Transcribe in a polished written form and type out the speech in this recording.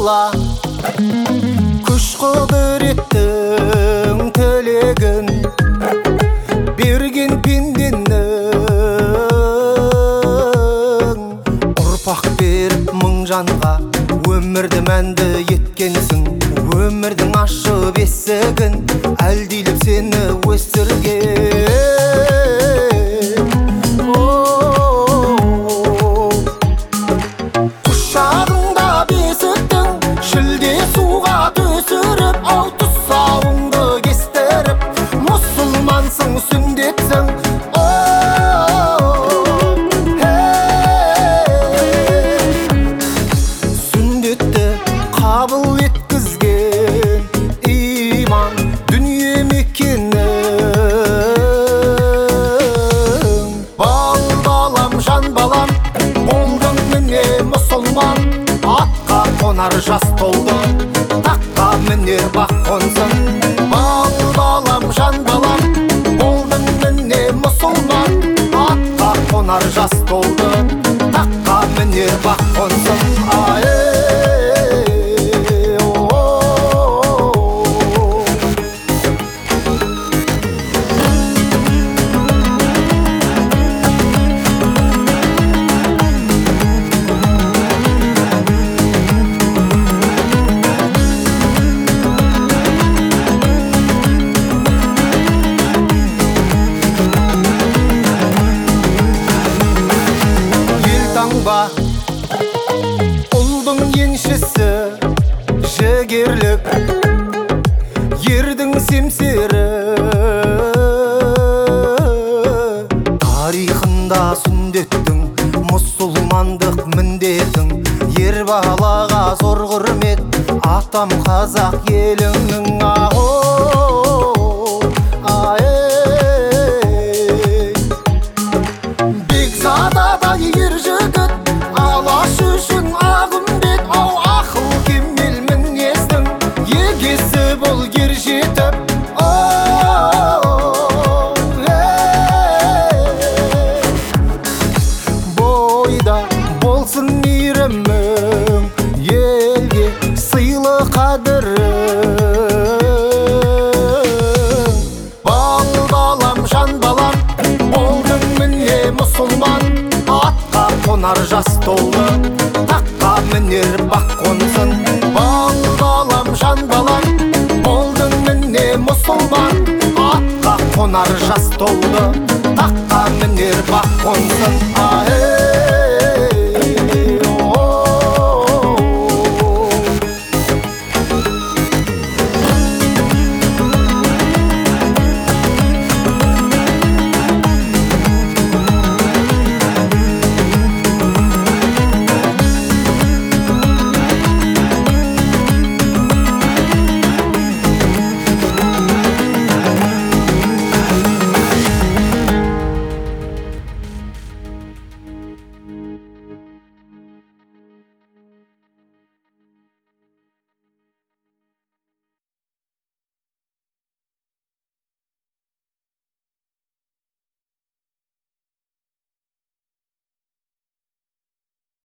бала күш құдіреттің тілегін берген пенденің ұрпақ беріп мың жанға өмірді мәнді еткенсің өмірдің ашып есігін әлдилеп сені өсірген құшағыңда бесіктің шілде суға төсіріп ау тұсауыңды кестіріп мұсылмансың сүндетсің сүндетті қабыл еткізген иман дүние мекенің балам жан балам болдың міне мұсылман атқа қонар жас толды таққа мінер бақ қонсын балам жан балам болдың міне мұсылман атқа қонар жас толды таққа мінер бақ қонсын ұлдың еншісі жігерлік ердің семсері тарихында сүндеттің мұсылмандық міндетің ер балаға зор құрмет атам қазақ еліңнің бекзададай ер жігіт алаш үшін ағымбет ау ақыл кемел мінездің егесі бол ер жетіп бойда болсын мейірімің елге сыйлы қадірің балам жан балам болдың міне мұсылман атқа қонар жас толды таққа мінер бақ қонсын балам жан балам болдың міне мұсылман атқа қонар жас толды таққа мінер бақ қонсын